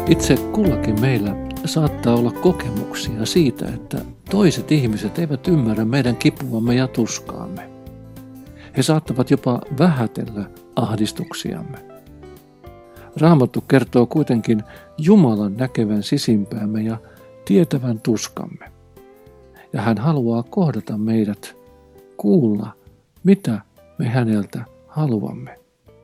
Itse kullakin meillä saattaa olla kokemuksia siitä, että toiset ihmiset eivät ymmärrä meidän kipuamme ja tuskaamme. He saattavat jopa vähätellä ahdistuksiamme. Raamattu kertoo kuitenkin Jumalan näkevän sisimpäämme ja tietävän tuskamme. Ja hän haluaa kohdata meidät, kuulla, mitä me häneltä haluamme.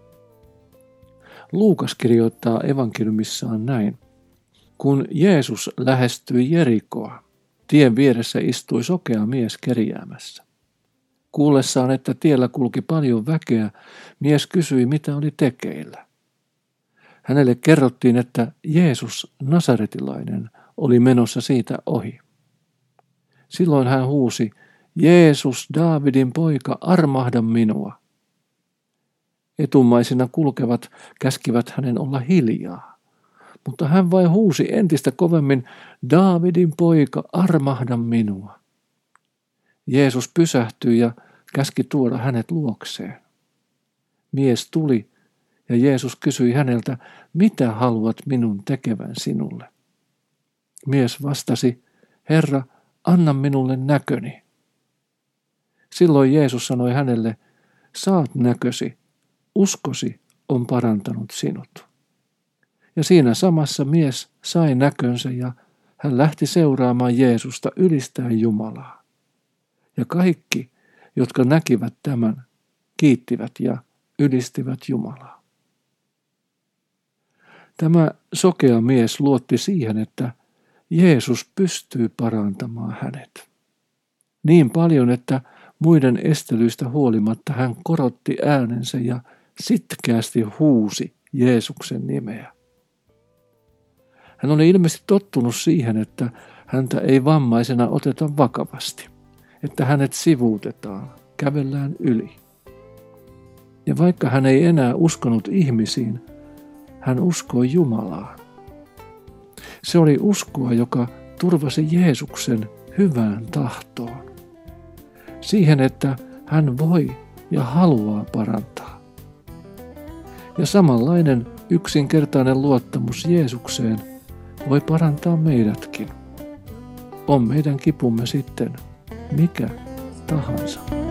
Luukas kirjoittaa evankeliumissaan näin. Kun Jeesus lähestyi Jerikoa, tien vieressä istui sokea mies kerjäämässä. Kuullessaan, että tiellä kulki paljon väkeä, mies kysyi, mitä oli tekeillä. Hänelle kerrottiin, että Jeesus Nasaretilainen oli menossa siitä ohi. Silloin hän huusi, Jeesus, Daavidin poika, armahda minua. Etumaisina kulkevat käskivät hänen olla hiljaa, mutta hän vain huusi entistä kovemmin, Daavidin poika, armahda minua. Jeesus pysähtyi ja käski tuoda hänet luokseen. Mies tuli ja Jeesus kysyi häneltä, mitä haluat minun tekevän sinulle? Mies vastasi, Herra, anna minulle näköni. Silloin Jeesus sanoi hänelle, saat näkösi, uskosi on parantanut sinut. Ja siinä samassa mies sai näkönsä ja hän lähti seuraamaan Jeesusta ylistäen Jumalaa. Ja kaikki, jotka näkivät tämän, kiittivät ja ylistivät Jumalaa. Tämä sokea mies luotti siihen, että Jeesus pystyy parantamaan hänet. Niin paljon, että muiden estelyistä huolimatta hän korotti äänensä ja sitkeästi huusi Jeesuksen nimeä. Hän oli ilmeisesti tottunut siihen, että häntä ei vammaisena oteta vakavasti, että hänet sivuutetaan, kävellään yli. Ja vaikka hän ei enää uskonut ihmisiin, hän uskoi Jumalaan. Se oli uskoa, joka turvasi Jeesuksen hyvään tahtoon. Siihen, että hän voi ja haluaa parantaa. Ja samanlainen yksinkertainen luottamus Jeesukseen voi parantaa meidätkin. On meidän kipumme sitten mikä tahansa.